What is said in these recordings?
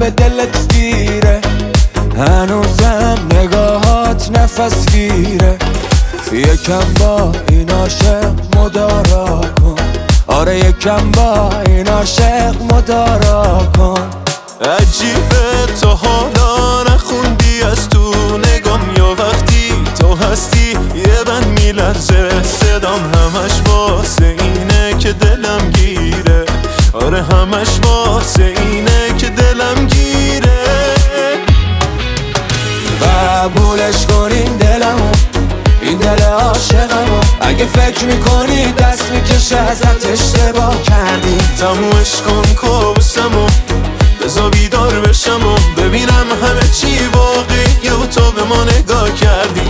به دلت گیره، هنوزم نگاهات نفس گیره. یکم با این عاشق مدارا کن، آره یکم با این عاشق مدارا کن. عجیبه تو حالا نخوندی از تو نگام، یا وقتی تو هستی یه بند میلرزه صدام، همش واسه اینه که دلم گیره، آره همش واسه اینه که دلم گیره. قبولش کن این دلمو، این دل عاشقمو، اگه فکر میکنی دست میکشه ازت اشتباه کردی. تمومش کن کابوسمو، بذار بیدار بشم و ببینم همه چی واقعیه و تو به ما نگاه کردی.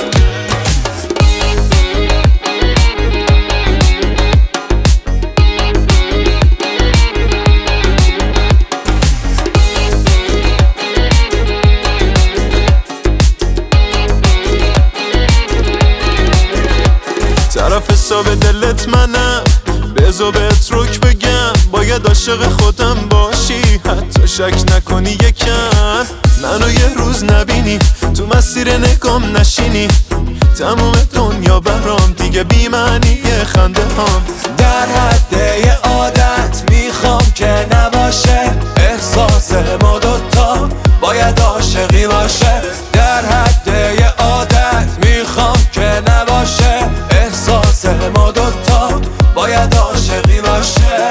طرف حساب دلت منم، بذار بهت رک بگم، باید عاشق خودم باشی، حتی شک نکنی یکم، منو یه روز نبینی، تو مسیر نگام نشینی، تموم دنیا برام دیگه بی معنیه خنده هام. در حد یه عادت میخوام که نباشه، احساس ما دوتا باید عاشقی باشه. در حد یه عادت میخوام که نباشه، احساس ما دوتا باید عاشقی باشه.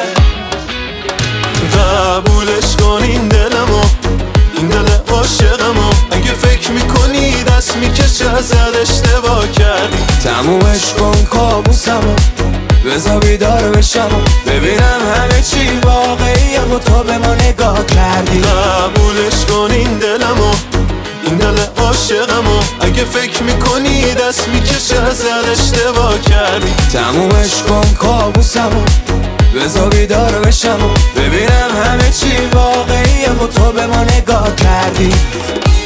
قبولش کن این دلمو، این دل عاشقمو، اگه فکر میکنی دست میکشه ازت اشتباه کردی. تمومش کن کابوسمو، بذار بیدار بشم و ببینم همه چی واقعیه و تو به ما نگاه کردی. قبولش کن این دلمو، این دل عاشقمو، اگه فکر میکنی دست میکشه ازت اشتباه کردی. تمومش کن کابوسمو، بذار بیدار بشم و ببینم همه چی واقعیه و تو به ما نگاه کردی.